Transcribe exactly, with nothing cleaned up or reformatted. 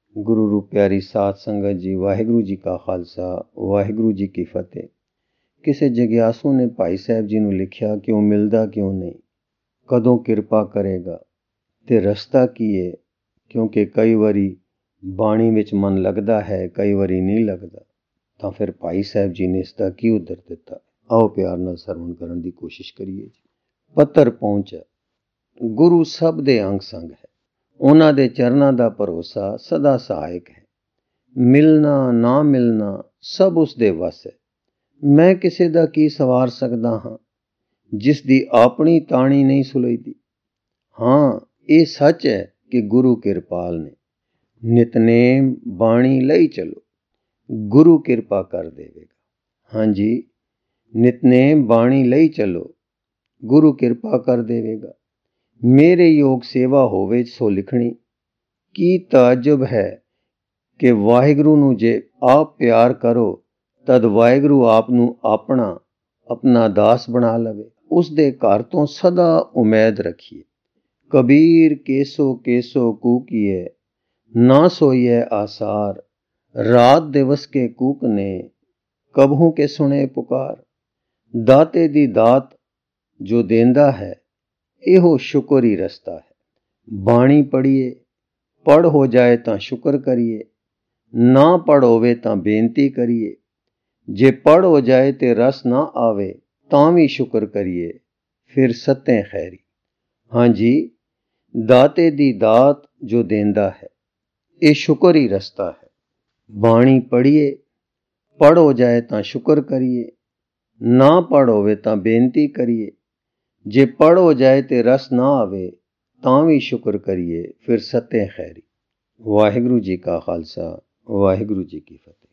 गुरु रूप प्यारी साध संगत जी, वाहिगुरु जी का खालसा वाहिगुरु जी की फतेह। किसी जग्यासू ने भाई साहब जी ਨੂੰ ਲਿਖਿਆ ਕਿ ਉਹ ਮਿਲਦਾ ਕਿਉਂ ਨਹੀਂ, ਕਦੋਂ ਕਿਰਪਾ ਕਰੇਗਾ ਤੇ ਰਸਤਾ ਕੀ ਹੈ। ਕਿਉਂਕਿ ਕਈ ਵਾਰੀ ਬਾਣੀ ਵਿੱਚ ਮਨ ਲੱਗਦਾ ਹੈ, ਕਈ ਵਾਰੀ ਨਹੀਂ ਲੱਗਦਾ। ਤਾਂ ਫਿਰ ਭਾਈ ਸਾਹਿਬ ਜੀ ਨੇ ਇਸ ਦਾ ਕੀ ਉੱਤਰ ਦਿੱਤਾ, ਆਓ ਪਿਆਰ ਨਾਲ ਸਰਵਣ ਕਰਨ ਦੀ ਕੋਸ਼ਿਸ਼ ਕਰੀਏ ਜੀ। ਪੱਤਰ ਪਹੁੰਚਾ। ਗੁਰੂ ਸਭ ਦੇ ਅੰਗ ਸੰਗ ਹੈ, ਉਹਨਾਂ ਦੇ ਚਰਨਾਂ ਦਾ ਭਰੋਸਾ ਸਦਾ ਸਹਾਇਕ ਹੈ। ਮਿਲਣਾ ਨਾ ਮਿਲਣਾ ਸਭ ਉਸ ਦੇ ਵੱਸ ਹੈ। ਮੈਂ ਕਿਸੇ ਦਾ ਕੀ ਸਵਾਰ ਸਕਦਾ ਹਾਂ ਜਿਸ ਦੀ ਆਪਣੀ ਤਾਣੀ ਨਹੀਂ ਸੁਲਝਦੀ। ਹਾਂ, ਇਹ ਸੱਚ ਹੈ ਕਿ ਗੁਰੂ ਕਿਰਪਾਲ ਨੇ। ਨਿਤਨੇਮ ਬਾਣੀ ਲਈ ਚਲੋ, ਗੁਰੂ ਕਿਰਪਾ ਕਰ ਦੇਵੇਗਾ। ਹਾਂਜੀ, ਨਿਤਨੇਮ ਬਾਣੀ ਲਈ ਚਲੋ, ਗੁਰੂ ਕਿਰਪਾ ਕਰ ਦੇਵੇਗਾ। ਮੇਰੇ ਯੋਗ ਸੇਵਾ ਹੋਵੇ ਸੋ ਲਿਖਣੀ। ਕੀ ਤਾਜਬ ਹੈ ਕਿ ਵਾਹਿਗੁਰੂ ਨੂੰ ਜੇ ਆਪ ਪਿਆਰ ਕਰੋ ਤਦ ਵਾਹਿਗੁਰੂ ਆਪ ਨੂੰ ਆਪਣਾ ਆਪਣਾ ਦਾਸ ਬਣਾ ਲਵੇ। ਉਸ ਦੇ ਘਰ ਤੋਂ ਸਦਾ ਉਮੀਦ ਰੱਖੀਏ। ਕਬੀਰ ਕੇਸੋ ਕੇਸੋ ਕੂਕੀਏ, ਨਾ ਸੋਈਏ ਆਸਾਰ। ਰਾਤ ਦਿਵਸ ਕੇ ਕੂਕ ਨੇ, ਕਬਹੂ ਕੇ ਸੁਣੇ ਪੁਕਾਰ। ਦਾਤੇ ਦੀ ਦਾਤ ਜੋ ਦੇਂਦਾ ਹੈ, ਇਹੋ ਸ਼ੁਕਰ ਹੀ ਰਸਤਾ ਹੈ। ਬਾਣੀ ਪੜ੍ਹੀਏ, ਪੜ੍ਹ ਹੋ ਜਾਏ ਤਾਂ ਸ਼ੁਕਰ ਕਰੀਏ, ਨਾ ਪੜ੍ਹ ਹੋਵੇ ਤਾਂ ਬੇਨਤੀ ਕਰੀਏ। ਜੇ ਪੜ੍ਹ ਹੋ ਜਾਏ ਤੇ ਰਸ ਨਾ ਆਵੇ ਤਾਂ ਵੀ ਸ਼ੁਕਰ ਕਰੀਏ, ਫਿਰ ਸੱਤੇ ਖੈਰੀ। ਹਾਂਜੀ, ਦਾਤੇ ਦੀ ਦਾਤ ਜੋ ਦੇਂਦਾ ਹੈ, ਇਹ ਸ਼ੁਕਰ ਹੀ ਰਸਤਾ ਹੈ। ਬਾਣੀ ਪੜ੍ਹੀਏ, ਪੜ੍ਹ ਹੋ ਜਾਏ ਤਾਂ ਸ਼ੁਕਰ ਕਰੀਏ, ਨਾ ਪੜ੍ਹ ਹੋਵੇ ਤਾਂ ਬੇਨਤੀ ਕਰੀਏ। ਜੇ ਪੜ੍ਹ ਹੋ ਜਾਏ ਤੇ ਰਸ ਨਾ ਆਵੇ ਤਾਂ ਵੀ ਸ਼ੁਕਰ ਕਰੀਏ, ਫਿਰ ਸੱਤੇ ਖੈਰੀ। ਵਾਹਿਗੁਰੂ ਜੀ ਕਾ ਖਾਲਸਾ ਵਾਹਿਗੁਰੂ ਜੀ ਕੀ ਫਤਿਹ।